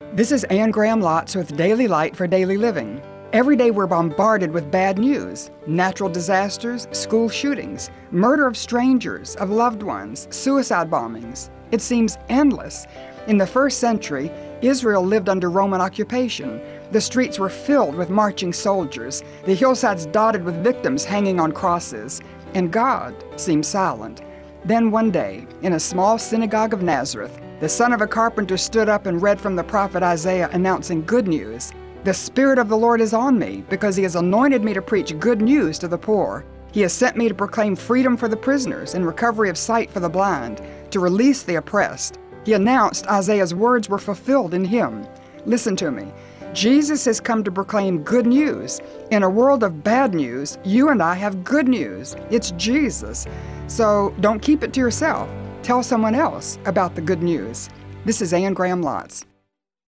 This is Anne Graham Lotz with Daily Light for Daily Living. Every day we're bombarded with bad news: natural disasters, school shootings, murder of strangers, of loved ones, suicide bombings. It seems endless. In the first century, Israel lived under Roman occupation. The streets were filled with marching soldiers, the hillsides dotted with victims hanging on crosses, and God seemed silent. Then one day, in a small synagogue of Nazareth, the son of a carpenter stood up and read from the prophet Isaiah, announcing good news. "The Spirit of the Lord is on me, because He has anointed me to preach good news to the poor. He has sent me to proclaim freedom for the prisoners and recovery of sight for the blind, to release the oppressed." He announced Isaiah's words were fulfilled in Him. Listen to me. Jesus has come to proclaim good news. In a world of bad news, you and I have good news. It's Jesus. So don't keep it to yourself. Tell someone else about the good news. This is Anne Graham Lotz.